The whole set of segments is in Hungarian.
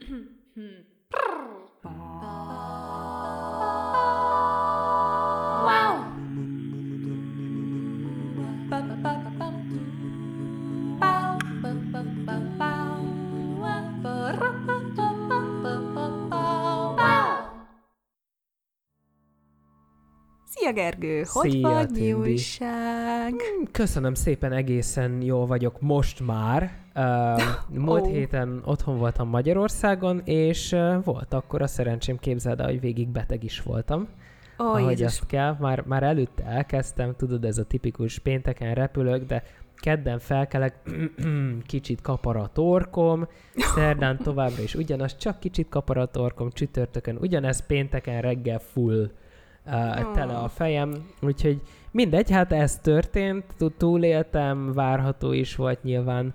Szia Gergő, hogy Szia, vagy, mi Tündi. újság? Köszönöm szépen, egészen jól vagyok most már. Múlt héten otthon voltam Magyarországon, és volt akkor a szerencsém, képzeld el, hogy végig beteg is voltam. Ahogy Jézus. azt kell. Már előtte elkezdtem, tudod, ez a tipikus pénteken repülök, de kedden felkelek, kicsit kapar a torkom, szerdán továbbra is ugyanaz, csak kicsit kapar a torkom, csütörtökön ugyanez, pénteken reggel full tele a fejem, úgyhogy mindegy, hát ez történt, túléltem, várható is volt nyilván,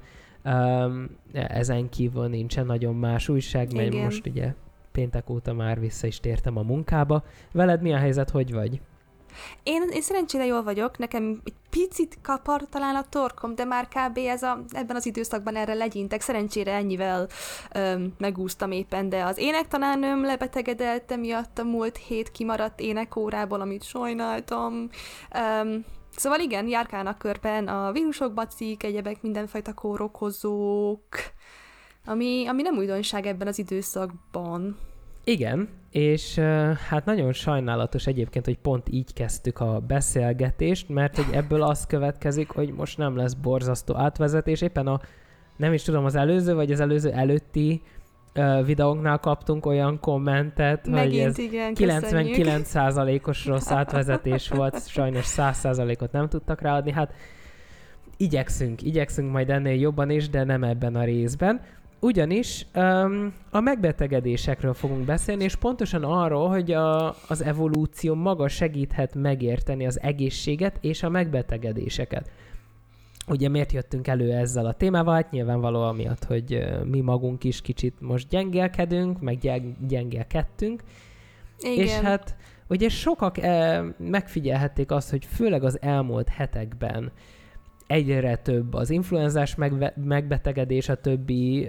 ezen kívül nincsen nagyon más újság, mert Igen. most ugye péntek óta már vissza is tértem a munkába. Veled mi a helyzet, hogy vagy? Én szerencsére jól vagyok, nekem egy picit kapar talán a torkom, de már kb. Ebben az időszakban erre legyintek. Szerencsére ennyivel megúsztam éppen, de az énektanárnőm lebetegedett emiatt a múlt hét kimaradt énekórából, amit sajnáltam. Szóval igen, járkálnak körben a vírusok, bacik, egyebek, mindenfajta kórokozók, ami nem újdonság ebben az időszakban. Igen, és hát nagyon sajnálatos egyébként, hogy pont így kezdtük a beszélgetést, mert hogy ebből az következik, hogy most nem lesz borzasztó átvezetés. Éppen nem is tudom, az előző vagy az előző előtti videóknál kaptunk olyan kommentet, Megint, hogy ez igen, 99%-os rossz átvezetés volt, sajnos 100%-ot nem tudtak ráadni. Hát igyekszünk majd ennél jobban is, de nem ebben a részben. Ugyanis a megbetegedésekről fogunk beszélni, és pontosan arról, hogy az evolúció maga segíthet megérteni az egészséget és a megbetegedéseket. Ugye miért jöttünk elő ezzel a témával? Hát nyilvánvalóan miatt, hogy mi magunk is kicsit most gyengélkedünk, meg gyengélkedtünk. Igen. És hát ugye sokak megfigyelhették azt, hogy főleg az elmúlt hetekben egyre több az influenzás megbetegedés, a többi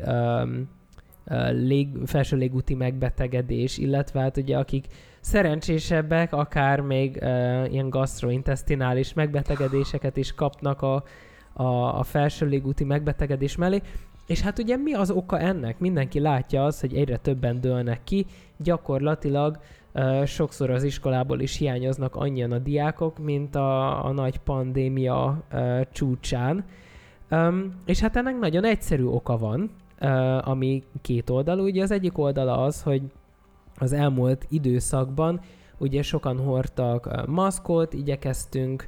felső légúti megbetegedés, illetve hát ugye akik szerencsésebbek, akár még ilyen gastrointestinális megbetegedéseket is kapnak a felső légúti megbetegedés mellé. És hát ugye mi az oka ennek? Mindenki látja azt, hogy egyre többen dőlnek ki, gyakorlatilag sokszor az iskolából is hiányoznak annyian a diákok, mint a nagy pandémia csúcsán. És hát ennek nagyon egyszerű oka van, ami két oldalú. Ugye az egyik oldala az, hogy az elmúlt időszakban ugye sokan hordtak maszkot, igyekeztünk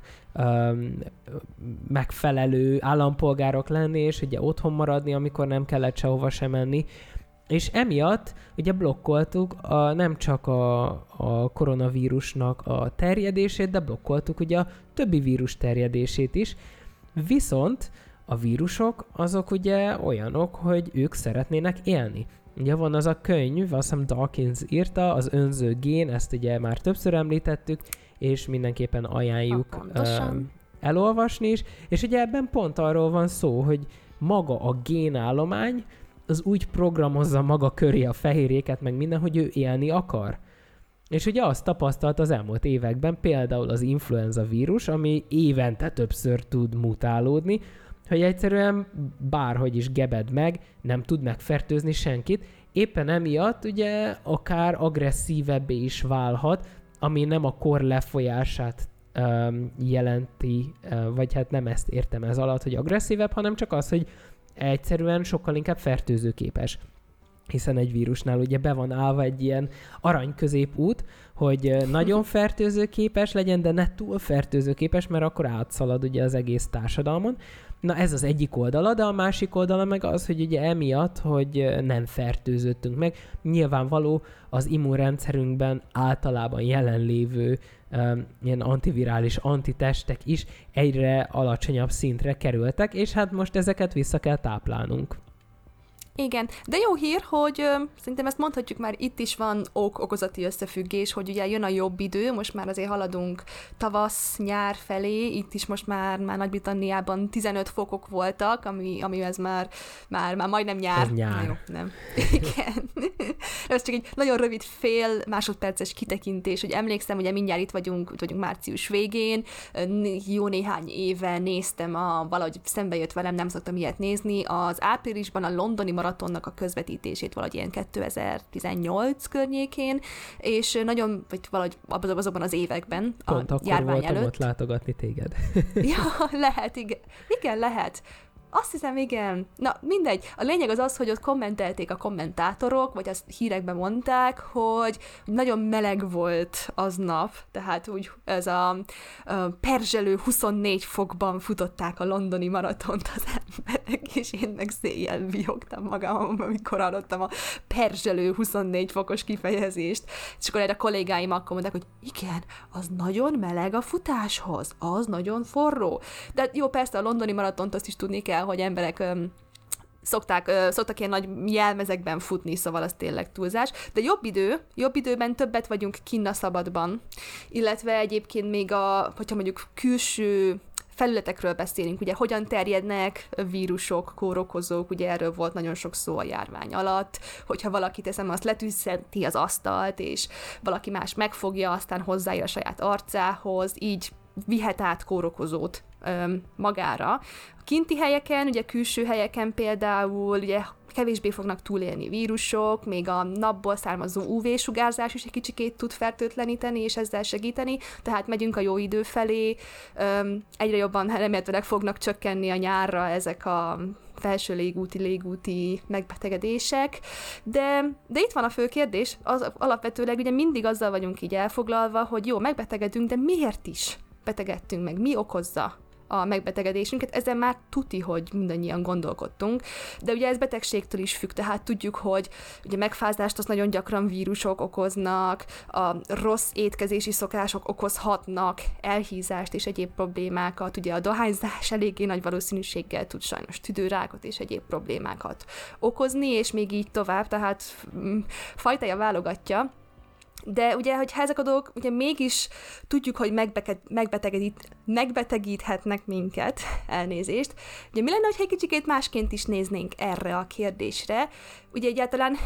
megfelelő állampolgárok lenni, és ugye otthon maradni, amikor nem kellett sehova sem menni. És emiatt ugye blokkoltuk nem csak a koronavírusnak a terjedését, de blokkoltuk ugye a többi vírus terjedését is. Viszont a vírusok azok ugye olyanok, hogy ők szeretnének élni. Ugye van az a könyv, azt hiszem Dawkins írta, az önző gén, ezt ugye már többször említettük, és mindenképpen ajánljuk elolvasni is. És ugye ebben pont arról van szó, hogy maga a génállomány az úgy programozza maga köré a fehérjéket, meg minden, hogy ő élni akar. És ugye azt tapasztalt az elmúlt években, például az influenza vírus, ami évente többször tud mutálódni, hogy egyszerűen bárhogy is gebed meg, nem tud megfertőzni senkit. Éppen emiatt ugye akár agresszívebbé is válhat, ami nem a kor lefolyását jelenti, vagy hát nem ezt értem ez alatt, hogy agresszívebb, hanem csak az, hogy egyszerűen sokkal inkább fertőzőképes. Hiszen egy vírusnál ugye be van állva egy ilyen arany középút, hogy nagyon fertőzőképes legyen, de ne túl fertőzőképes, mert akkor átszalad ugye az egész társadalmon. Na ez az egyik oldala, de a másik oldala meg az, hogy ugye emiatt, hogy nem fertőzöttünk meg, nyilvánvaló az immunrendszerünkben általában jelenlévő ilyen antivirális antitestek is egyre alacsonyabb szintre kerültek, és hát most ezeket vissza kell táplálnunk. Igen, de jó hír, hogy szerintem ezt mondhatjuk már, itt is van okozati összefüggés, hogy ugye jön a jobb idő, most már azért haladunk tavasz-nyár felé, itt is most már Nagy-Britanniában 15 fokok voltak, ami ez már majdnem nyár. Ez nyár. Na jó, nem. Igen. Ez csak egy nagyon rövid fél másodperces kitekintés, hogy emlékszem, ugye mindjárt itt vagyunk március végén, jó néhány éve néztem, valahogy szembe jött velem, nem szoktam ilyet nézni, az áprilisban a londoni maratonnak a közvetítését valahogy ilyen 2018 környékén, és nagyon, vagy valahogy azokban az években, pont a járvány voltam előtt. ott látogatni téged. Ja, lehet, igen. Igen, lehet. Azt hiszem, igen. Na, mindegy. A lényeg az, hogy ott kommentelték a kommentátorok, vagy azt hírekben mondták, hogy nagyon meleg volt aznap, tehát úgy ez a perzselő 24 fokban futották a londoni maratont az emberek, és én meg széjjel vihogtam magam, amikor hallottam a perzselő 24 fokos kifejezést. És akkor erre a kollégáim akkor mondták, hogy igen, az nagyon meleg a futáshoz, az nagyon forró. De jó, persze a londoni maratont azt is tudni kell, hogy emberek szoktak ilyen nagy jelmezekben futni, szóval az tényleg túlzás. De jobb időben többet vagyunk kinn a szabadban, illetve egyébként még hogyha mondjuk külső felületekről beszélünk, ugye hogyan terjednek vírusok, kórokozók, ugye erről volt nagyon sok szó a járvány alatt, hogyha valaki teszem, azt letűzheti az asztalt, és valaki más megfogja, aztán hozzáír a saját arcához, így vihet át kórokozót magára. A kinti helyeken, ugye külső helyeken például ugye kevésbé fognak túlélni vírusok, még a napból származó UV-sugárzás is egy kicsikét tud fertőtleníteni, és ezzel segíteni, tehát megyünk a jó idő felé, egyre jobban remélhetőleg fognak csökkenni a nyárra ezek a felső légúti megbetegedések, de itt van a fő kérdés, az alapvetőleg ugye mindig azzal vagyunk így elfoglalva, hogy jó, megbetegedünk, de miért is betegedtünk meg, mi okozza a megbetegedésünket, ezen már tuti, hogy mindannyian gondolkodtunk, de ugye ez betegségtől is függ, tehát tudjuk, hogy ugye megfázást az nagyon gyakran vírusok okoznak, a rossz étkezési szokások okozhatnak elhízást és egyéb problémákat, ugye a dohányzás eléggé nagy valószínűséggel tud sajnos tüdőrákot és egyéb problémákat okozni, és még így tovább, tehát fajtája válogatja. De ugye, hogyha ezek a dolgok, ugye mégis tudjuk, hogy megbetegíthetnek minket, elnézést. Ugye mi lenne, hogyha egy kicsikét másként is néznénk erre a kérdésre? Ugye egyáltalán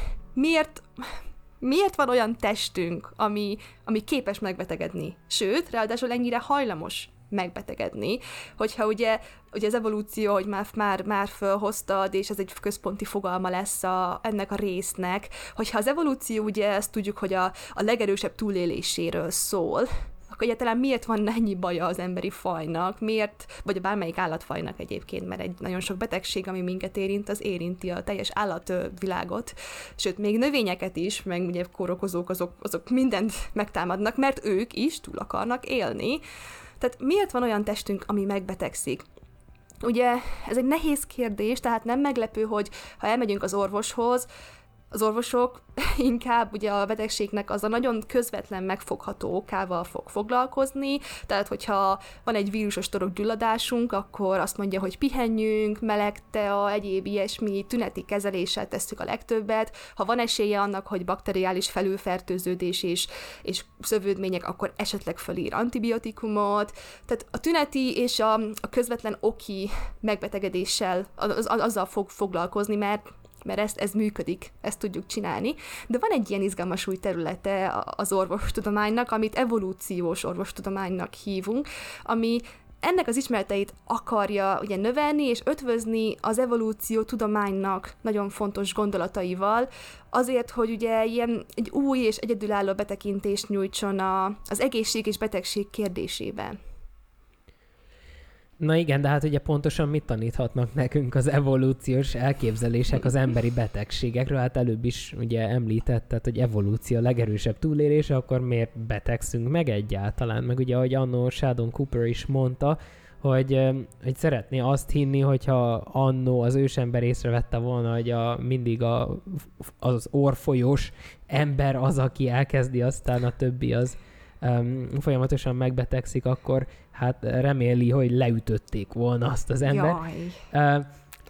miért van olyan testünk, ami képes megbetegedni? Sőt, ráadásul ennyire hajlamos megbetegedni, hogyha ugye az evolúció, hogy már fölhoztad, és ez egy központi fogalma lesz ennek a résznek, hogyha az evolúció ugye ezt tudjuk, hogy a legerősebb túléléséről szól, akkor egyáltalán miért van ennyi baja az emberi fajnak, miért, vagy a bármelyik állatfajnak egyébként, mert egy nagyon sok betegség, ami minket érint, az érinti a teljes állatvilágot, sőt, még növényeket is, meg ugye kórokozók, azok mindent megtámadnak, mert ők is túl akarnak élni. Tehát miért van olyan testünk, ami megbetegszik? Ugye ez egy nehéz kérdés, tehát nem meglepő, hogy ha elmegyünk az orvoshoz, az orvosok inkább ugye a betegségnek az a nagyon közvetlen megfogható okával fog foglalkozni, tehát hogyha van egy vírusos torokgyulladásunk, akkor azt mondja, hogy pihenjünk, meleg tea, egyéb ilyesmi tüneti kezeléssel tesszük a legtöbbet. Ha van esélye annak, hogy bakteriális felülfertőződés és szövődmények, akkor esetleg fölír antibiotikumot. Tehát a tüneti és a közvetlen oki megbetegedéssel azzal fog foglalkozni, mert ez működik, ezt tudjuk csinálni. De van egy ilyen izgalmas új területe az orvostudománynak, amit evolúciós orvostudománynak hívunk, ami ennek az ismereteit akarja ugye növelni és ötvözni az evolúció tudománynak nagyon fontos gondolataival, azért, hogy ugye egy új és egyedülálló betekintést nyújtson az egészség és betegség kérdésében. Na igen, de hát ugye pontosan mit taníthatnak nekünk az evolúciós elképzelések az emberi betegségekről? Hát előbb is ugye említetted, hogy evolúció a legerősebb túlélése, akkor miért betegszünk meg egyáltalán? Meg ugye, ahogy annó Sheldon Cooper is mondta, hogy szeretné azt hinni, hogyha annó az ősember észrevette volna, hogy mindig az orrfolyós ember az, aki elkezdi, aztán a többi az folyamatosan megbetegszik, akkor hát reméli, hogy leütötték volna azt az embert.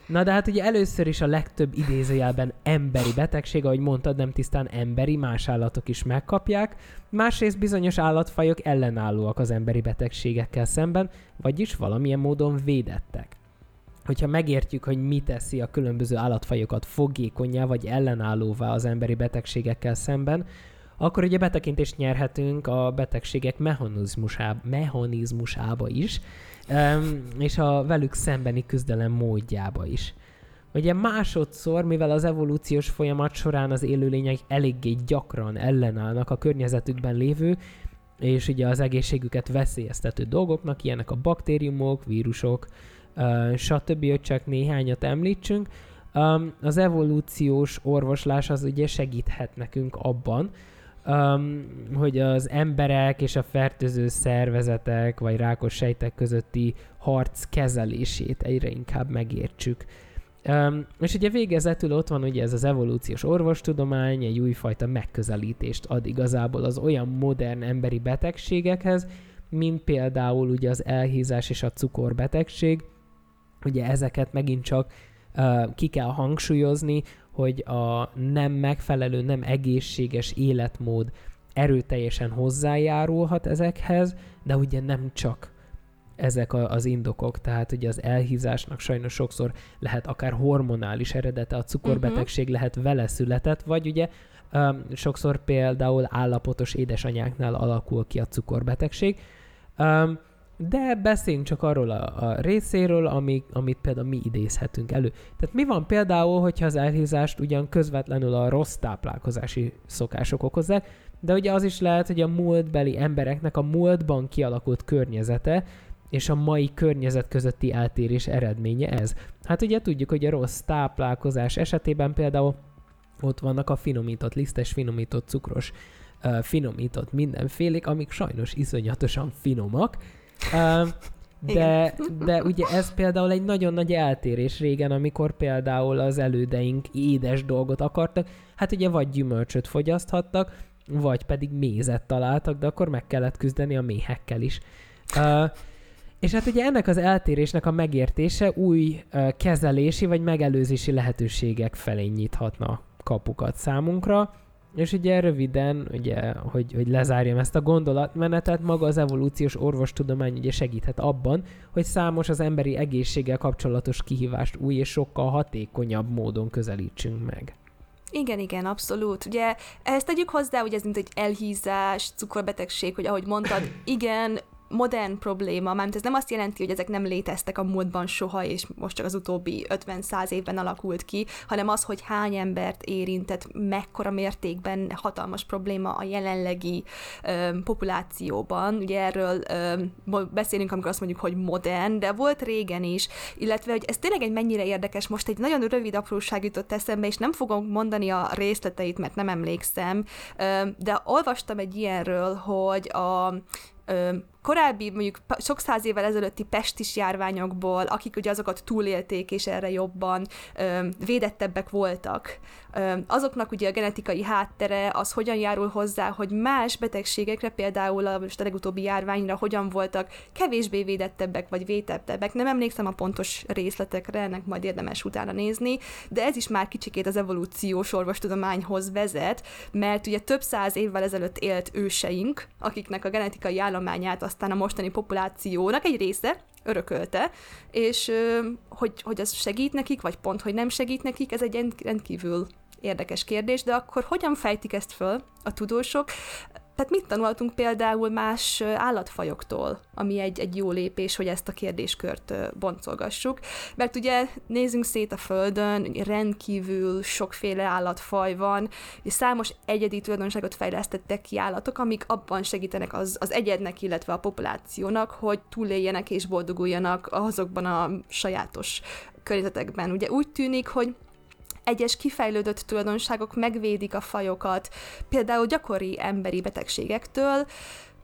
Na de hát ugye először is a legtöbb idézőjelben emberi betegség, ahogy mondtad, nem tisztán emberi, más állatok is megkapják. Másrészt bizonyos állatfajok ellenállóak az emberi betegségekkel szemben, vagyis valamilyen módon védettek. Hogyha megértjük, hogy mi teszi a különböző állatfajokat fogékonnyá vagy ellenállóvá az emberi betegségekkel szemben, akkor ugye betekintést nyerhetünk a betegségek mechanizmusába is, és a velük szembeni küzdelem módjába is. Ugye másodszor, mivel az evolúciós folyamat során az élőlények eléggé gyakran ellenállnak a környezetükben lévő, és ugye az egészségüket veszélyeztető dolgoknak, ilyenek a baktériumok, vírusok, stb., hogy csak néhányat említsünk, az evolúciós orvoslás az ugye segíthet nekünk abban, hogy az emberek és a fertőző szervezetek vagy rákos sejtek közötti harc kezelését egyre inkább megértsük. És ugye végezetül ott van ugye ez az evolúciós orvostudomány, egy újfajta megközelítést ad igazából az olyan modern emberi betegségekhez, mint például ugye az elhízás és a cukorbetegség. Ugye ezeket megint csak ki kell hangsúlyozni, hogy a nem megfelelő, nem egészséges életmód erőteljesen hozzájárulhat ezekhez, de ugye nem csak ezek az indokok, tehát ugye az elhízásnak sajnos sokszor lehet akár hormonális eredete, a cukorbetegség lehet vele született, vagy ugye sokszor például állapotos édesanyáknál alakul ki a cukorbetegség. De beszéljünk csak arról a részéről, amit például mi idézhetünk elő. Tehát mi van például, hogyha az elhízást ugyan közvetlenül a rossz táplálkozási szokások okozzák, de ugye az is lehet, hogy a múltbeli embereknek a múltban kialakult környezete és a mai környezet közötti eltérés eredménye ez. Hát ugye tudjuk, hogy a rossz táplálkozás esetében például ott vannak a finomított lisztes, finomított cukros, finomított mindenfélék, amik sajnos iszonyatosan finomak, de ugye ez például egy nagyon nagy eltérés régen, amikor például az elődeink édes dolgot akartak, hát ugye vagy gyümölcsöt fogyaszthattak, vagy pedig mézet találtak, de akkor meg kellett küzdeni a méhekkel is. És hát ugye ennek az eltérésnek a megértése új kezelési vagy megelőzési lehetőségek felé nyithatna kapukat számunkra, és ugye röviden, ugye, hogy lezárjam ezt a gondolatmenetet, maga az evolúciós orvostudomány ugye segíthet abban, hogy számos az emberi egészséggel kapcsolatos kihívást új és sokkal hatékonyabb módon közelítsünk meg. Igen, abszolút. Ugye ezt tegyük hozzá, hogy ez mint egy elhízás, cukorbetegség, hogy ahogy mondtad, igen, modern probléma, mármint ez nem azt jelenti, hogy ezek nem léteztek a múltban soha, és most csak az utóbbi 50-100 évben alakult ki, hanem az, hogy hány embert érintett, mekkora mértékben hatalmas probléma a jelenlegi populációban. Ugye erről beszélünk, amikor azt mondjuk, hogy modern, de volt régen is, illetve, hogy ez tényleg egy mennyire érdekes, most egy nagyon rövid apróság jutott eszembe, és nem fogom mondani a részleteit, mert nem emlékszem, de olvastam egy ilyenről, hogy a korábbi, mondjuk sok száz évvel ezelőtti pestis járványokból, akik ugye azokat túlélték, és erre jobban védettebbek voltak, azoknak ugye a genetikai háttere az hogyan járul hozzá, hogy más betegségekre, például most a legutóbbi járványra hogyan voltak kevésbé védettebbek, vagy védettebbek. Nem emlékszem a pontos részletekre, ennek majd érdemes utána nézni, de ez is már kicsikét az evolúciós orvostudományhoz vezet, mert ugye több száz évvel ezelőtt élt őseink, akiknek a genetikai állományát aztán a mostani populációnak egy része örökölte, és hogy az segít nekik, vagy pont, hogy nem segít nekik, ez egy rendkívül érdekes kérdés, de akkor hogyan fejtik ezt föl a tudósok? Tehát mit tanulhatunk például más állatfajoktól, ami egy jó lépés, hogy ezt a kérdéskört boncolgassuk. Mert ugye nézzünk szét a Földön, rendkívül sokféle állatfaj van, és számos egyedi tulajdonságot fejlesztettek ki állatok, amik abban segítenek az egyednek, illetve a populációnak, hogy túléljenek és boldoguljanak azokban a sajátos környezetekben. Ugye úgy tűnik, hogy egyes kifejlődött tulajdonságok megvédik a fajokat, például gyakori emberi betegségektől,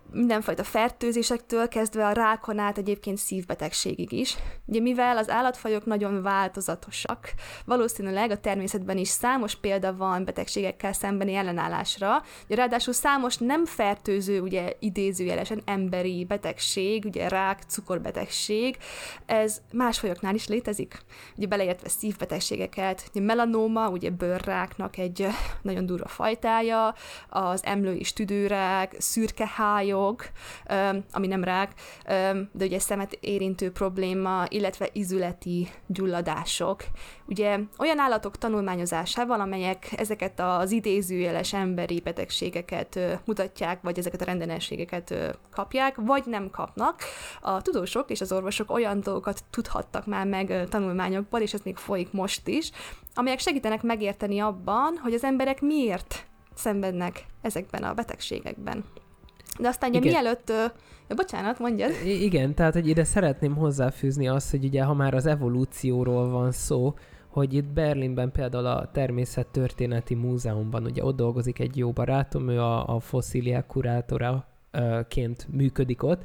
mindenfajta fertőzésektől kezdve a rákon át egyébként szívbetegségig is. Ugye mivel az állatfajok nagyon változatosak, valószínűleg a természetben is számos példa van betegségekkel szembeni ellenállásra. Ugye ráadásul számos nem fertőző, ugye idézőjelesen emberi betegség, ugye rák, cukorbetegség, ez más fajoknál is létezik. Ugye beleértve szívbetegségeket, ugye melanóma, ugye bőrráknak egy nagyon durva fajtája, az emlői tüdőrák, szürkehályog, ami nem rák, de ugye szemet érintő probléma, illetve izületi gyulladások. Ugye olyan állatok tanulmányozásával, amelyek ezeket az idézőjeles emberi betegségeket mutatják, vagy ezeket a rendellenségeket kapják, vagy nem kapnak, a tudósok és az orvosok olyan dolgokat tudhattak már meg tanulmányokból, és ez még folyik most is, amelyek segítenek megérteni abban, hogy az emberek miért szenvednek ezekben a betegségekben. De aztán ugye mielőtt... bocsánat, mondjad. Igen, tehát hogy ide szeretném hozzáfűzni azt, hogy ugye ha már az evolúcióról van szó, hogy itt Berlinben például a Természettörténeti Múzeumban ugye ott dolgozik egy jó barátom, ő a fosszíliák kurátoraként működik ott,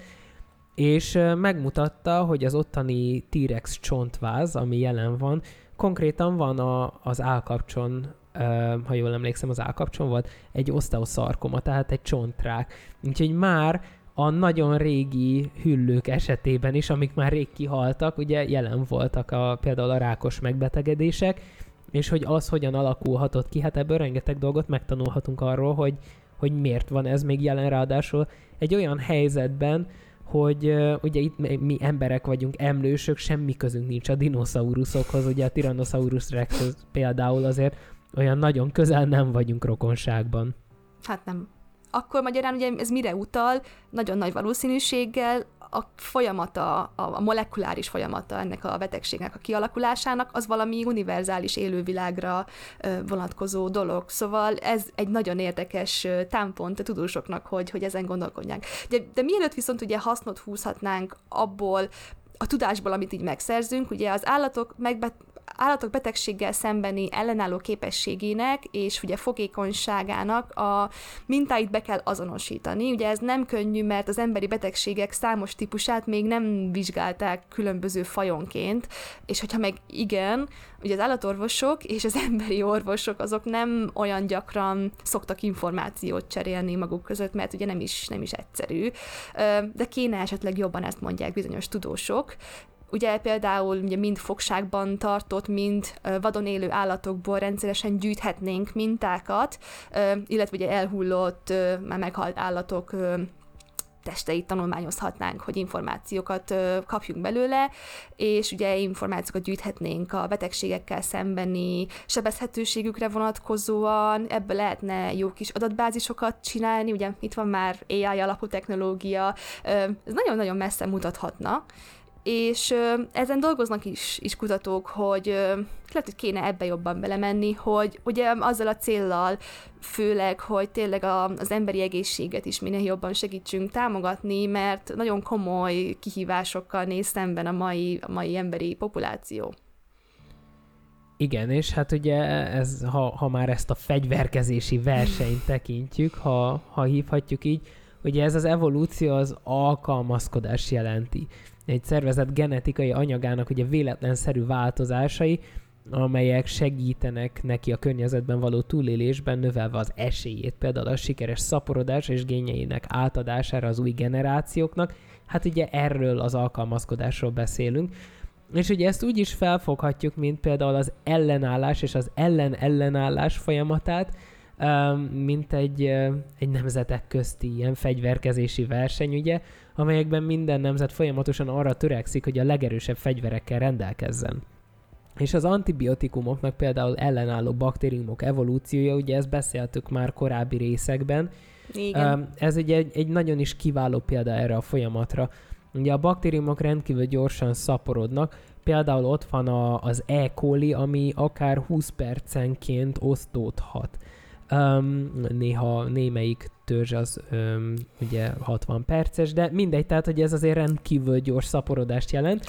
és megmutatta, hogy az ottani T-rex csontváz, ami jelen van, konkrétan van az állkapcson, ha jól emlékszem, az állkapcson volt egy oszteoszarkoma, tehát egy csontrák. Úgyhogy már a nagyon régi hüllők esetében is, amik már rég kihaltak, ugye jelen voltak például a rákos megbetegedések, és hogy az hogyan alakulhatott ki, hát ebből rengeteg dolgot megtanulhatunk arról, hogy miért van ez még jelen, ráadásul egy olyan helyzetben, hogy ugye itt mi emberek vagyunk, emlősök, semmi közünk nincs a dinoszauruszokhoz, ugye a Tyrannosaurus rexhez például azért olyan nagyon közel nem vagyunk rokonságban. Hát nem. Akkor magyarán ugye ez mire utal? Nagyon nagy valószínűséggel a folyamata, a molekuláris folyamata ennek a betegségnek a kialakulásának, az valami univerzális élővilágra vonatkozó dolog. Szóval ez egy nagyon érdekes támpont a tudósoknak, hogy ezen gondolkodják. De mielőtt viszont ugye hasznot húzhatnánk abból a tudásból, amit így megszerzünk, ugye az állatok betegséggel szembeni ellenálló képességének és ugye fogékonyságának a mintáit be kell azonosítani. Ugye ez nem könnyű, mert az emberi betegségek számos típusát még nem vizsgálták különböző fajonként, és hogyha meg igen, ugye az állatorvosok és az emberi orvosok azok nem olyan gyakran szoktak információt cserélni maguk között, mert ugye nem is egyszerű, de kéne esetleg jobban, ezt mondják bizonyos tudósok. Ugye például ugye mind fogságban tartott, mind vadon élő állatokból rendszeresen gyűjthetnénk mintákat, illetve ugye elhullott, már meghalt állatok testeit tanulmányozhatnánk, hogy információkat kapjunk belőle, és ugye információkat gyűjthetnénk a betegségekkel szembeni sebezhetőségükre vonatkozóan, ebből lehetne jó kis adatbázisokat csinálni, ugye itt van már AI alapú technológia, ez nagyon-nagyon messze mutathatna, és ezen dolgoznak is kutatók, hogy lehet, hogy kéne ebbe jobban belemenni, hogy ugye azzal a céllal főleg, hogy tényleg az emberi egészséget is minél jobban segítsünk támogatni, mert nagyon komoly kihívásokkal néz szemben a mai emberi populáció. Igen, és hát ugye ez, ha már ezt a fegyverkezési versenyt tekintjük, ha hívhatjuk így, ugye ez az evolúció az alkalmazkodás jelenti. Egy szervezet genetikai anyagának ugye véletlenszerű változásai, amelyek segítenek neki a környezetben való túlélésben, növelve az esélyét, például a sikeres szaporodás és génjeinek átadására az új generációknak. Hát ugye erről az alkalmazkodásról beszélünk. És ugye ezt úgy is felfoghatjuk, mint például az ellenállás és az ellenállás folyamatát, mint egy nemzetek közti ilyen fegyverkezési verseny, ugye, amelyekben minden nemzet folyamatosan arra törekszik, hogy a legerősebb fegyverekkel rendelkezzen. És az antibiotikumoknak például ellenálló baktériumok evolúciója, ugye ezt beszéltük már korábbi részekben. Igen. Ez ugye egy nagyon is kiváló példa erre a folyamatra. Ugye a baktériumok rendkívül gyorsan szaporodnak, például ott van az E. coli, ami akár 20 percenként osztódhat. Néha némelyik törzs az ugye 60 perces, de mindegy, tehát hogy ez azért rendkívül gyors szaporodást jelent.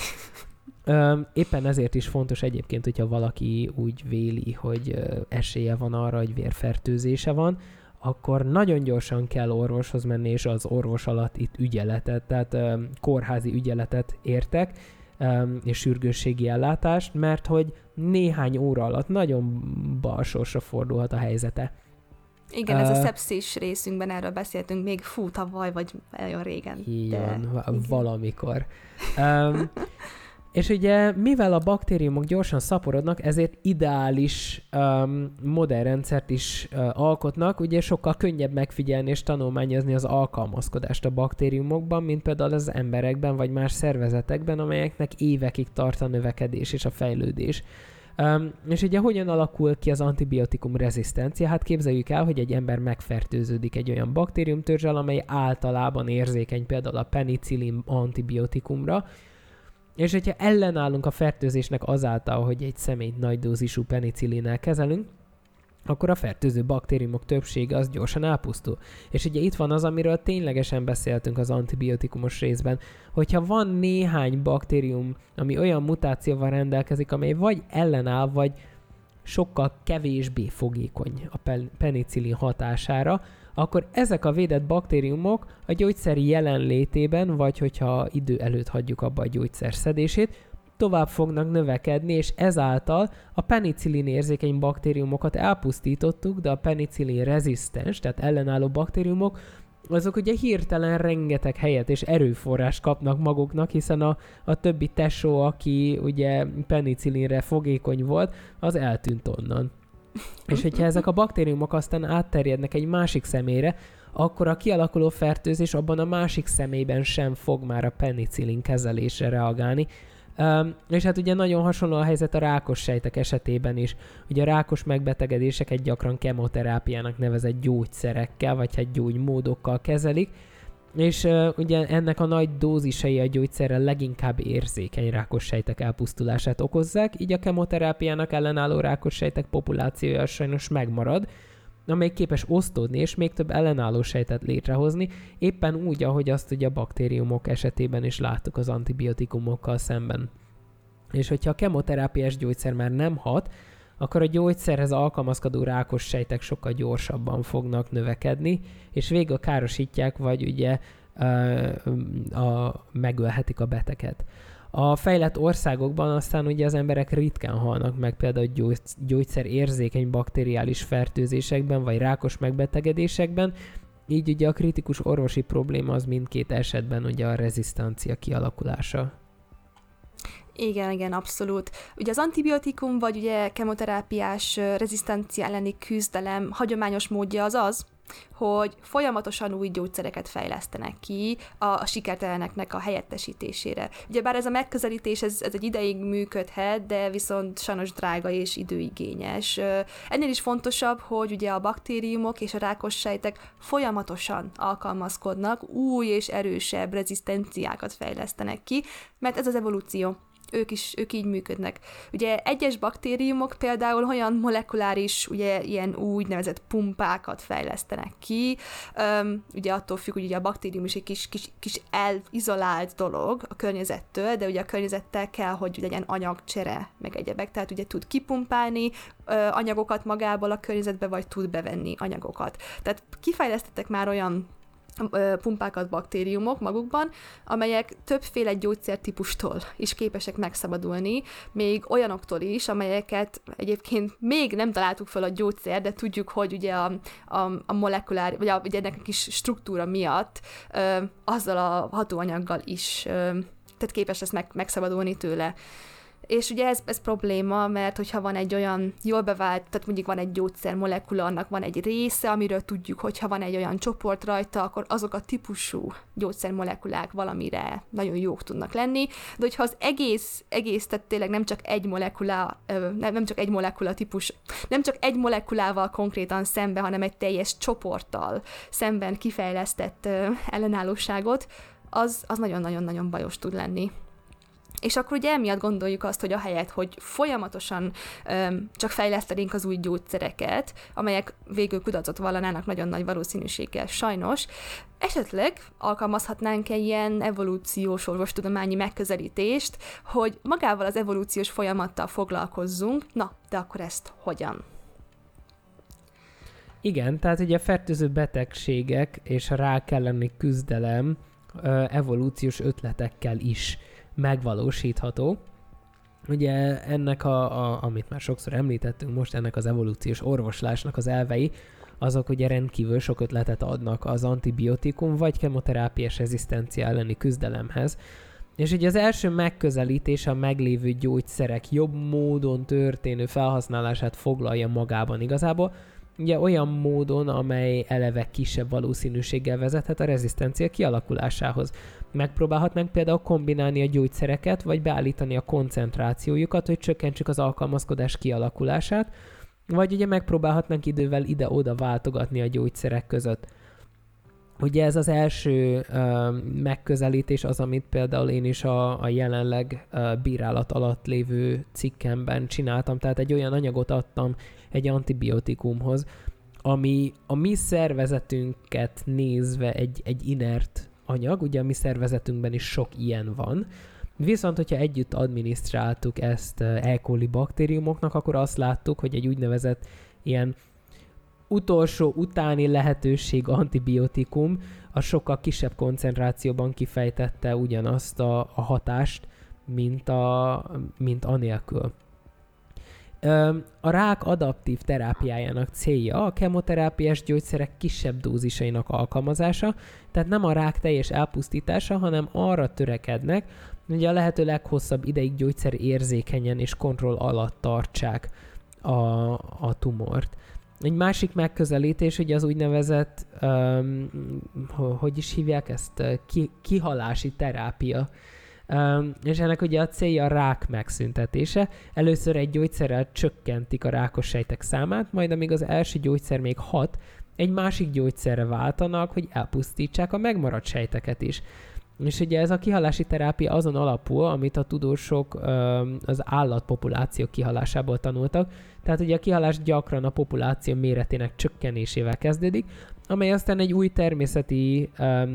Éppen ezért is fontos egyébként, hogyha valaki úgy véli, hogy esélye van arra, hogy vérfertőzése van, akkor nagyon gyorsan kell orvoshoz menni, és az orvos alatt itt ügyeletet, tehát kórházi ügyeletet értek, és sürgősségi ellátást, mert hogy néhány óra alatt nagyon balsósra fordulhat a helyzete. Igen, ez a szepszis részünkben erről beszéltünk még tavaly, vagy nagyon régen. Igen, valamikor. És ugye, mivel a baktériumok gyorsan szaporodnak, ezért ideális modern rendszert is alkotnak, ugye sokkal könnyebb megfigyelni és tanulmányozni az alkalmazkodást a baktériumokban, mint például az emberekben vagy más szervezetekben, amelyeknek évekig tart a növekedés és a fejlődés. És ugye hogyan alakul ki az antibiotikum rezisztencia? Hát képzeljük el, hogy egy ember megfertőződik egy olyan baktériumtörzsel, amely általában érzékeny például a penicillin antibiotikumra, és hogyha ellenállunk a fertőzésnek azáltal, hogy egy személyt nagy dózisú penicillinnel kezelünk, akkor a fertőző baktériumok többsége az gyorsan elpusztul. És ugye itt van az, amiről ténylegesen beszéltünk az antibiotikumos részben, hogyha van néhány baktérium, ami olyan mutációval rendelkezik, amely vagy ellenáll, vagy sokkal kevésbé fogékony a penicillin hatására, akkor ezek a védett baktériumok a gyógyszer jelenlétében, vagy hogyha idő előtt hagyjuk abba a gyógyszer szedését, tovább fognak növekedni, és ezáltal a penicillin érzékeny baktériumokat elpusztítottuk, de a penicillin rezisztens, tehát ellenálló baktériumok, azok ugye hirtelen rengeteg helyet és erőforrás kapnak maguknak, hiszen a többi tesó, aki ugye penicillinre fogékony volt, az eltűnt onnan. És hogyha ezek a baktériumok aztán átterjednek egy másik személyre, akkor a kialakuló fertőzés abban a másik személyben sem fog már a penicillin kezelésre reagálni. És hát ugye nagyon hasonló a helyzet a rákos sejtek esetében is. Ugye a rákos megbetegedéseket gyakran kemoterápiának nevezett gyógyszerekkel, vagy hát gyógymódokkal kezelik, és ugye ennek a nagy dózisai a gyógyszerrel leginkább érzékeny rákos sejtek elpusztulását okozzák, így a kemoterápiának ellenálló rákos sejtek populációja sajnos megmarad, amely képes osztódni és még több ellenálló sejtet létrehozni, éppen úgy, ahogy azt ugye a baktériumok esetében is láttuk az antibiotikumokkal szemben. És hogyha a kemoterápiás gyógyszer már nem hat, akkor a gyógyszerhez alkalmazkodó rákos sejtek sokkal gyorsabban fognak növekedni, és végül károsítják, vagy ugye megölhetik a beteget. A fejlett országokban aztán ugye az emberek ritkán halnak meg például gyógyszer érzékeny bakteriális fertőzésekben, vagy rákos megbetegedésekben, így ugye a kritikus orvosi probléma az mindkét esetben ugye a rezisztencia kialakulása. Igen, abszolút. Ugye az antibiotikum, vagy ugye kemoterápiás rezisztencia elleni küzdelem hagyományos módja az, hogy folyamatosan új gyógyszereket fejlesztenek ki a sikerteleneknek a helyettesítésére. Ugyebár ez a megközelítés, ez egy ideig működhet, de viszont sajnos drága és időigényes. Ennél is fontosabb, hogy ugye a baktériumok és a rákos sejtek folyamatosan alkalmazkodnak, új és erősebb rezisztenciákat fejlesztenek ki, mert ez az evolúció. Ők így működnek. Ugye egyes baktériumok például olyan molekuláris, ugye ilyen úgynevezett pumpákat fejlesztenek ki, ugye attól függ, hogy ugye a baktérium is egy kis elizolált dolog a környezettől, de ugye a környezettel kell, hogy legyen anyagcsere, meg egyebek, tehát ugye tud kipumpálni anyagokat magából a környezetbe, vagy tud bevenni anyagokat. Tehát kifejlesztettek már olyan pumpákat baktériumok magukban, amelyek többféle gyógyszertípustól is képesek megszabadulni, még olyanoktól is, amelyeket egyébként még nem találtuk fel a gyógyszer, de tudjuk, hogy ugye a molekulár, vagy ugye ennek a kis struktúra miatt azzal a hatóanyaggal is tehát képes lesz megszabadulni tőle. És ugye ez probléma, mert hogyha van egy olyan jól bevált, tehát mondjuk van egy gyógyszer molekula, annak van egy része, amiről tudjuk, hogyha van egy olyan csoport rajta, akkor azok a típusú gyógyszermolekulák valamire nagyon jók tudnak lenni, de hogyha az egész, tehát tényleg nem csak egy molekula típus, nem csak egy molekulával konkrétan szembe, hanem egy teljes csoporttal szemben kifejlesztett ellenállóságot, az nagyon-nagyon-nagyon bajos tud lenni. És akkor ugye emiatt gondoljuk azt, hogy ahelyett, hogy folyamatosan csak fejlesztenénk az új gyógyszereket, amelyek végül kudarcot vallanának nagyon nagy valószínűséggel sajnos, esetleg alkalmazhatnánk egy ilyen evolúciós orvostudományi megközelítést, hogy magával az evolúciós folyamattal foglalkozzunk, na, de akkor ezt hogyan? Igen, tehát ugye a fertőző betegségek és a rák elleni küzdelem evolúciós ötletekkel is megvalósítható. Ugye ennek, amit már sokszor említettünk most, ennek az evolúciós orvoslásnak az elvei, azok ugye rendkívül sok ötletet adnak az antibiotikum vagy kemoterápiás rezisztencia elleni küzdelemhez. És ugye az első megközelítés a meglévő gyógyszerek jobb módon történő felhasználását foglalja magában igazából, ugye olyan módon, amely eleve kisebb valószínűséggel vezethet a rezisztencia kialakulásához. Megpróbálhatnánk például kombinálni a gyógyszereket, vagy beállítani a koncentrációjukat, hogy csökkentsük az alkalmazkodás kialakulását, vagy ugye megpróbálhatnánk idővel ide-oda váltogatni a gyógyszerek között. Ugye ez az első megközelítés az, amit például én is a jelenleg bírálat alatt lévő cikkemben csináltam, tehát egy olyan anyagot adtam egy antibiotikumhoz, ami a mi szervezetünket nézve egy inert anyag, ugye a mi szervezetünkben is sok ilyen van, viszont hogyha együtt adminisztráltuk ezt E. coli baktériumoknak, akkor azt láttuk, hogy egy úgynevezett ilyen utolsó utáni lehetőség antibiotikum a sokkal kisebb koncentrációban kifejtette ugyanazt a hatást, mint anélkül. A rák adaptív terápiájának célja a kemoterápiás gyógyszerek kisebb dózisainak alkalmazása, tehát nem a rák teljes elpusztítása, hanem arra törekednek, hogy a lehető leghosszabb ideig gyógyszer érzékenyen és kontroll alatt tartsák a tumort. Egy másik megközelítés, ugye az úgynevezett, hogy is hívják ezt, kihalási terápia. És ennek ugye a célja a rák megszüntetése. Először egy gyógyszerrel csökkentik a rákos sejtek számát, majd amíg az első gyógyszer még hat, egy másik gyógyszerre váltanak, hogy elpusztítsák a megmaradt sejteket is. És ugye ez a kihalási terápia azon alapul, amit a tudósok az állatpopuláció kihalásából tanultak. Tehát ugye a kihalás gyakran a populáció méretének csökkenésével kezdődik, amely aztán egy új természeti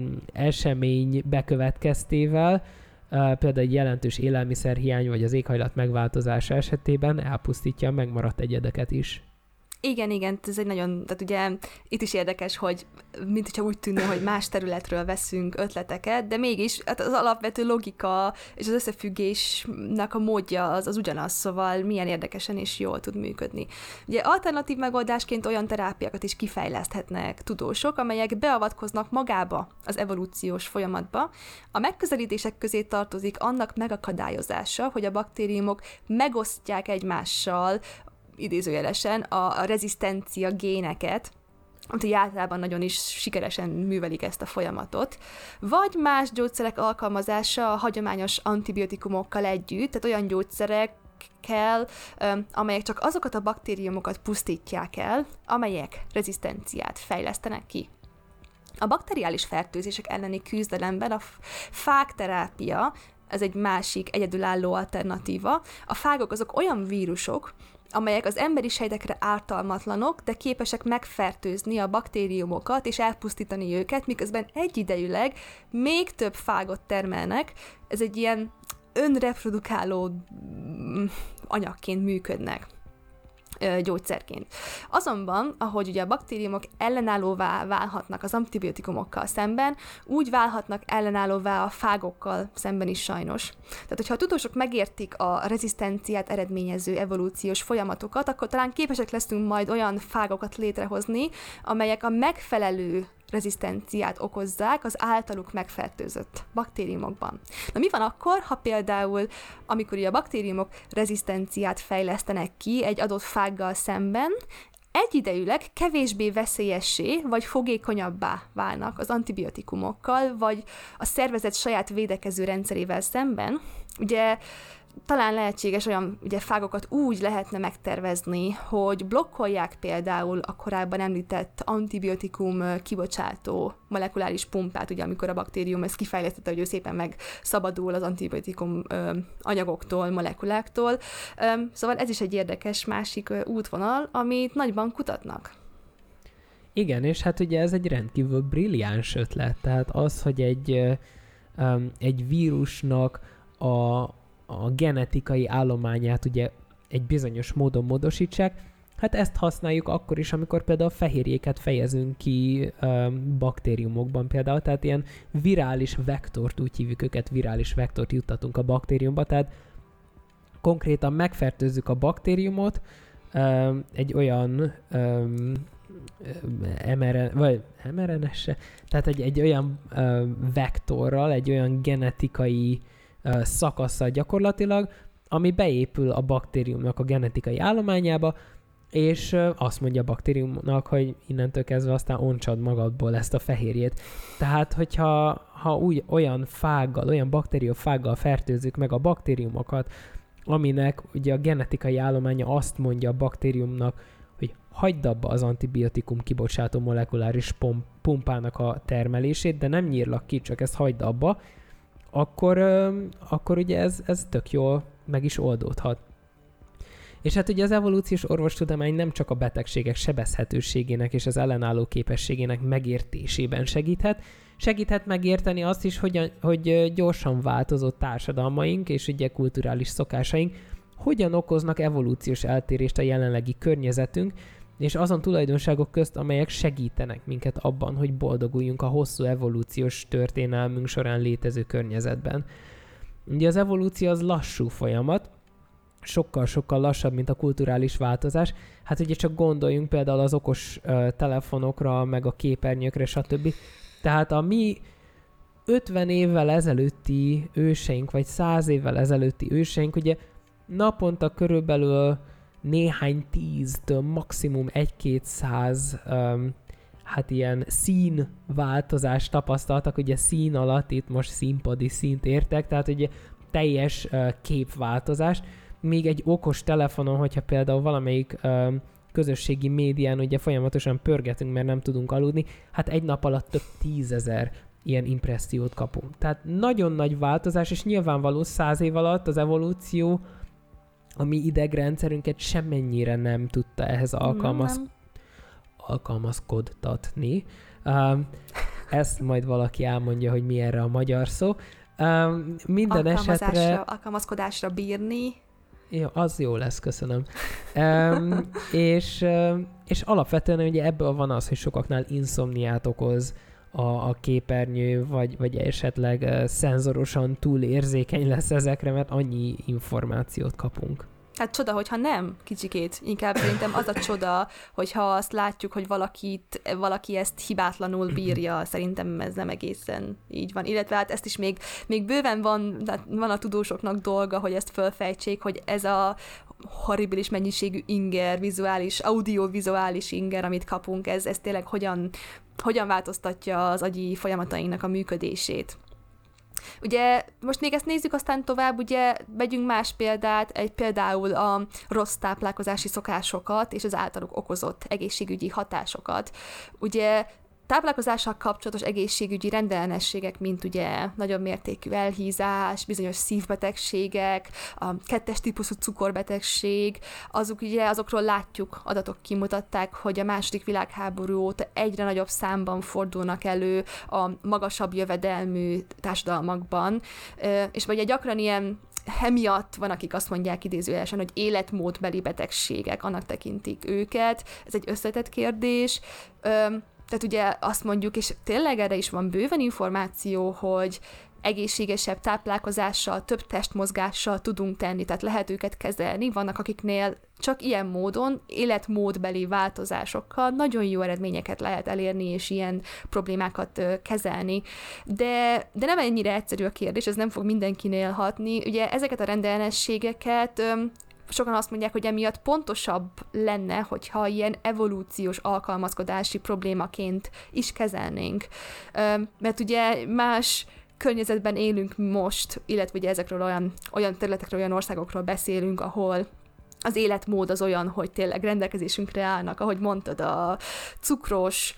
esemény bekövetkeztével, például egy jelentős élelmiszerhiány vagy az éghajlat megváltozása esetében elpusztítja a megmaradt egyedeket is. Igen, ez egy nagyon, tehát ugye itt is érdekes, hogy mint hogyha úgy tűnne, hogy más területről veszünk ötleteket, de mégis hát az alapvető logika és az összefüggésnek a módja az ugyanaz, szóval milyen érdekesen és jól tud működni. Ugye alternatív megoldásként olyan terápiákat is kifejleszthetnek tudósok, amelyek beavatkoznak magába az evolúciós folyamatba. A megközelítések közé tartozik annak megakadályozása, hogy a baktériumok megosztják egymással idézőjelesen a rezisztencia géneket, úgyhogy általában nagyon is sikeresen művelik ezt a folyamatot, vagy más gyógyszerek alkalmazása a hagyományos antibiotikumokkal együtt, tehát olyan gyógyszerekkel, amelyek csak azokat a baktériumokat pusztítják el, amelyek rezisztenciát fejlesztenek ki. A bakteriális fertőzések elleni küzdelemben a fágterápia, ez egy másik egyedülálló alternatíva. A fágok azok olyan vírusok, amelyek az emberi sejtekre ártalmatlanok, de képesek megfertőzni a baktériumokat és elpusztítani őket, miközben egyidejűleg még több fágot termelnek. Ez egy ilyen önreprodukáló anyagként működnek, gyógyszerként. Azonban, ahogy ugye a baktériumok ellenállóvá válhatnak az antibiotikumokkal szemben, úgy válhatnak ellenállóvá a fágokkal szemben is sajnos. Tehát, hogyha a tudósok megértik a rezisztenciát eredményező evolúciós folyamatokat, akkor talán képesek leszünk majd olyan fágokat létrehozni, amelyek a megfelelő rezisztenciát okozzák az általuk megfertőzött baktériumokban. Na mi van akkor, ha például, amikor a baktériumok rezisztenciát fejlesztenek ki egy adott fággal szemben, egyidejűleg kevésbé veszélyessé vagy fogékonyabbá válnak az antibiotikumokkal, vagy a szervezet saját védekező rendszerével szemben? Ugye talán lehetséges olyan fágokat úgy lehetne megtervezni, hogy blokkolják például a korábban említett antibiotikum kibocsátó molekuláris pumpát, ugye amikor a baktérium ezt kifejlesztette, hogy ő szépen megszabadul az antibiotikum anyagoktól, molekuláktól. Szóval ez is egy érdekes másik útvonal, amit nagyban kutatnak. Igen, és hát ugye ez egy rendkívül brilliáns ötlet, tehát az, hogy egy vírusnak a genetikai állományát ugye egy bizonyos módon módosítsák, Hát ezt használjuk akkor is, amikor például fehérjéket fejezünk ki baktériumokban például, tehát ilyen virális vektort, úgy hívjuk őket, virális vektort juttatunk a baktériumba, tehát konkrétan megfertőzzük a baktériumot egy olyan mRNS-se, tehát egy olyan vektorral, egy olyan genetikai szakasszal gyakorlatilag, ami beépül a baktériumnak a genetikai állományába, és azt mondja a baktériumnak, hogy innentől kezdve aztán ontsad magadból ezt a fehérjét. Tehát, hogyha olyan fággal, olyan baktériofággal fertőzzük meg a baktériumokat, aminek ugye a genetikai állománya azt mondja a baktériumnak, hogy hagyd abba az antibiotikum kibocsátó molekuláris pumpának a termelését, de nem nyírlak ki, csak ezt hagyd abba, akkor ugye ez tök jól meg is oldódhat. És hát ugye az evolúciós orvostudomány nem csak a betegségek sebezhetőségének és az ellenálló képességének megértésében segíthet megérteni azt is, hogy gyorsan változó társadalmaink és ugye kulturális szokásaink hogyan okoznak evolúciós eltérést a jelenlegi környezetünk, és azon tulajdonságok közt, amelyek segítenek minket abban, hogy boldoguljunk a hosszú evolúciós történelmünk során létező környezetben. Ugye az evolúció az lassú folyamat, sokkal-sokkal lassabb, mint a kulturális változás. Hát ugye csak gondoljunk például az okos telefonokra, meg a képernyőkre, stb. Tehát a mi 50 évvel ezelőtti őseink, vagy 100 évvel ezelőtti őseink, ugye naponta körülbelül néhány 10-től maximum 1-200 hát ilyen színváltozást tapasztaltak, ugye szín alatt itt most színpadi színt értek, tehát ugye teljes képváltozás, még egy okos telefonon, hogyha például valamelyik közösségi médián ugye folyamatosan pörgetünk, mert nem tudunk aludni, hát egy nap alatt több 10 000 ilyen impressziót kapunk. Tehát nagyon nagy változás, és nyilvánvaló 100 év alatt az evolúció a mi idegrendszerünket semmennyire nem tudta ehhez alkalmazkodtatni. Ezt majd valaki elmondja, hogy mi erre a magyar szó. Minden esetre... Alkalmazkodásra bírni. Jó, az jó lesz, köszönöm. És alapvetően ugye ebből van az, hogy sokaknál inszomniát okoz a képernyő, vagy esetleg szenzorosan túl érzékeny lesz ezekre, mert annyi információt kapunk. Hát csoda, hogyha nem, kicsikét. Inkább szerintem az a csoda, hogyha azt látjuk, hogy valaki ezt hibátlanul bírja. Szerintem ez nem egészen így van. Illetve hát ezt is még bőven van a tudósoknak dolga, hogy ezt fölfejtsék, hogy ez a horribilis mennyiségű inger, audiovizuális inger, amit kapunk, ez tényleg hogyan változtatja az agyi folyamatainknak a működését. Ugye most még ezt nézzük, aztán tovább, ugye vegyünk más példát, például a rossz táplálkozási szokásokat és az általuk okozott egészségügyi hatásokat. Ugye táplálkozással kapcsolatos egészségügyi rendellenességek, mint ugye nagyobb mértékű elhízás, bizonyos szívbetegségek, a 2-es típusú cukorbetegség, azokról látjuk, adatok kimutatták, hogy a II. Világháború óta egyre nagyobb számban fordulnak elő a magasabb jövedelmű társadalmakban, és ugye gyakran ilyen emiatt van, akik azt mondják idézőjelesen, hogy életmódbeli betegségek, annak tekintik őket. Ez egy összetett kérdés. Tehát ugye azt mondjuk, és tényleg erre is van bőven információ, hogy egészségesebb táplálkozással, több testmozgással tudunk tenni, tehát lehet őket kezelni. Vannak, akiknél csak ilyen módon, életmódbeli változásokkal nagyon jó eredményeket lehet elérni, és ilyen problémákat kezelni. De nem ennyire egyszerű a kérdés, ez nem fog mindenkinél hatni. Ugye ezeket a rendellenességeket sokan azt mondják, hogy emiatt pontosabb lenne, hogyha ilyen evolúciós alkalmazkodási problémaként is kezelnénk. Mert ugye más környezetben élünk most, illetve ugye ezekről olyan területekről, olyan országokról beszélünk, ahol az életmód az olyan, hogy tényleg rendelkezésünkre állnak, ahogy mondtad, a cukros,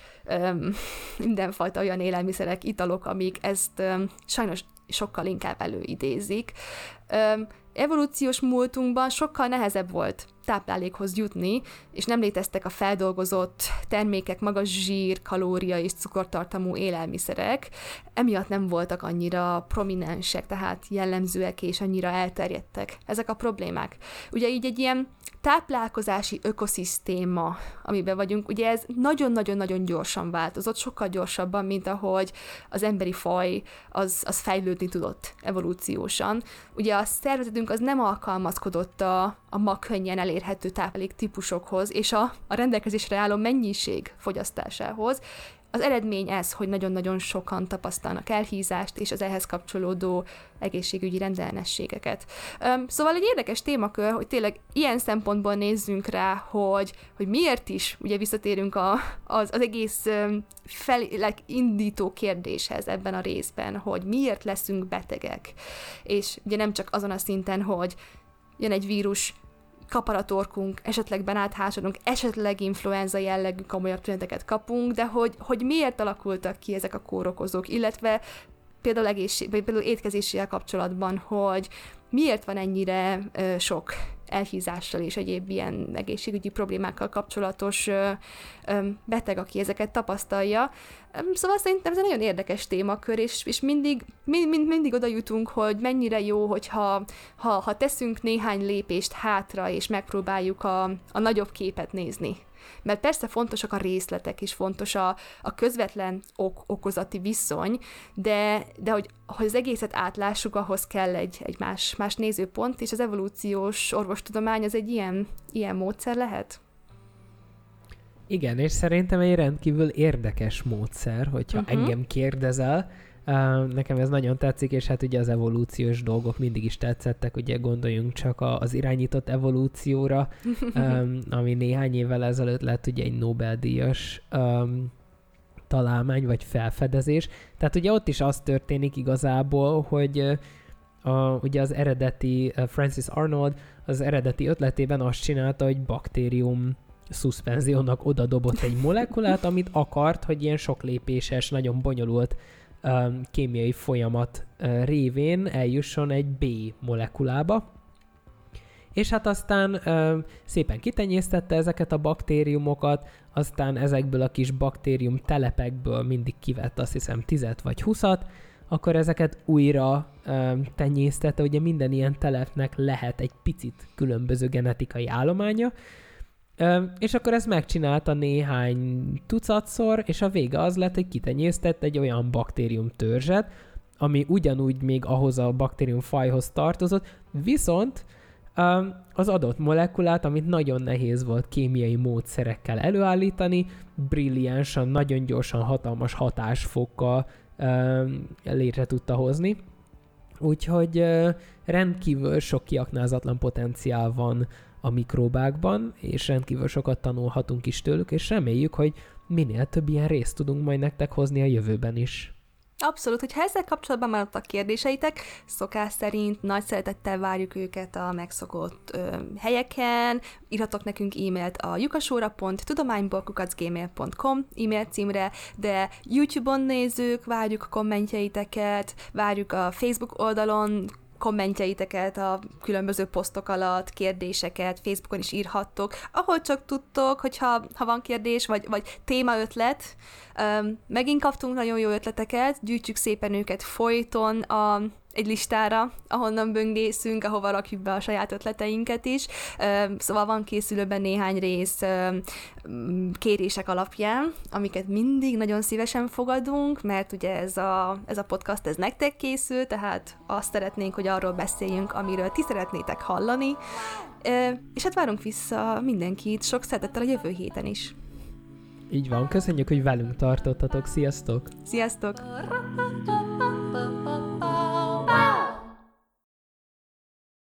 mindenfajta olyan élelmiszerek, italok, amik ezt sajnos sokkal inkább előidézik. Evolúciós múltunkban sokkal nehezebb volt táplálékhoz jutni, és nem léteztek a feldolgozott termékek, magas zsír, kalória és cukortartalmú élelmiszerek, emiatt nem voltak annyira prominensek, tehát jellemzőek és annyira elterjedtek ezek a problémák. Ugye így egy ilyen táplálkozási ökoszisztéma, amiben vagyunk, ugye ez nagyon-nagyon-nagyon gyorsan változott, sokkal gyorsabban, mint ahogy az emberi faj az fejlődni tudott evolúciósan. Ugye a szervezetünk az nem alkalmazkodott a ma könnyen elérhető táplálék típusokhoz és a rendelkezésre álló mennyiség fogyasztásához. Az eredmény ez, hogy nagyon-nagyon sokan tapasztalnak elhízást és az ehhez kapcsolódó egészségügyi rendellenességeket. Szóval egy érdekes témakör, hogy tényleg ilyen szempontból nézzünk rá, hogy miért is, ugye visszatérünk az egész indító kérdéshez ebben a részben, hogy miért leszünk betegek. És ugye nem csak azon a szinten, hogy jön egy vírus, kapar a torkunk, esetleg benáthásodunk, esetleg influenza jellegű komolyabb tüneteket kapunk, de hogy miért alakultak ki ezek a kórokozók, illetve például étkezéssel kapcsolatban, hogy miért van ennyire sok elhízással és egyéb ilyen egészségügyi problémákkal kapcsolatos beteg, aki ezeket tapasztalja. Szóval szerintem ez egy nagyon érdekes témakör, és mindig oda jutunk, hogy mennyire jó, hogyha teszünk néhány lépést hátra, és megpróbáljuk a nagyobb képet nézni. Mert persze fontosak a részletek, és fontos a közvetlen okozati viszony, de hogy az egészet átlássuk, ahhoz kell egy más nézőpont, és az evolúciós orvostudomány az egy ilyen módszer lehet? Igen, és szerintem egy rendkívül érdekes módszer, hogyha engem kérdezel. Nekem ez nagyon tetszik, és hát ugye az evolúciós dolgok mindig is tetszettek, ugye gondoljunk csak az irányított evolúcióra, ami néhány évvel ezelőtt lett ugye egy Nobel-díjas találmány, vagy felfedezés. Tehát ugye ott is az történik igazából, hogy ugye az eredeti Francis Arnold az eredeti ötletében azt csinálta, hogy baktérium szuszpenziónak oda dobott egy molekulát, amit akart, hogy ilyen sok lépéses, nagyon bonyolult kémiai folyamat révén eljusson egy B molekulába. És hát aztán szépen kitenyésztette ezeket a baktériumokat, aztán ezekből a kis baktérium telepekből mindig kivett azt hiszem 10 vagy 20-at, akkor ezeket újra tenyésztette, ugye minden ilyen telepnek lehet egy picit különböző genetikai állománya, és akkor ezt megcsinálta néhány tucatszor, és a vége az lett, hogy kitenyésztett egy olyan baktérium törzset, ami ugyanúgy még ahhoz a baktérium fajhoz tartozott, viszont az adott molekulát, amit nagyon nehéz volt kémiai módszerekkel előállítani, brilliánsan, nagyon gyorsan, hatalmas hatásfokkal létre tudta hozni. Úgyhogy rendkívül sok kiaknázatlan potenciál van a mikróbákban, és rendkívül sokat tanulhatunk is tőlük, és reméljük, hogy minél több ilyen részt tudunk majd nektek hozni a jövőben is. Abszolút, hogyha ezzel kapcsolatban maradtak kérdéseitek, szokás szerint nagy szeretettel várjuk őket a megszokott helyeken, írhatok nekünk e-mailt a lyukasóra.tudományból@gmail.com e-mail címre, de YouTube-on nézők, várjuk a kommentjeiteket, várjuk a Facebook oldalon kommentjeiteket a különböző posztok alatt, kérdéseket, Facebookon is írhattok, ahol csak tudtok, hogyha van kérdés, vagy témaötlet. Megint kaptunk nagyon jó ötleteket, gyűjtsük szépen őket folyton egy listára, ahonnan böngészünk, ahova rakjuk be a saját ötleteinket is. Szóval van készülőben néhány rész kérések alapján, amiket mindig nagyon szívesen fogadunk, mert ugye ez a podcast, ez nektek készül, tehát azt szeretnénk, hogy arról beszéljünk, amiről ti szeretnétek hallani. És hát várunk vissza mindenkit sok szeretettel a jövő héten is. Így van, köszönjük, hogy velünk tartottatok, sziasztok! Sziasztok!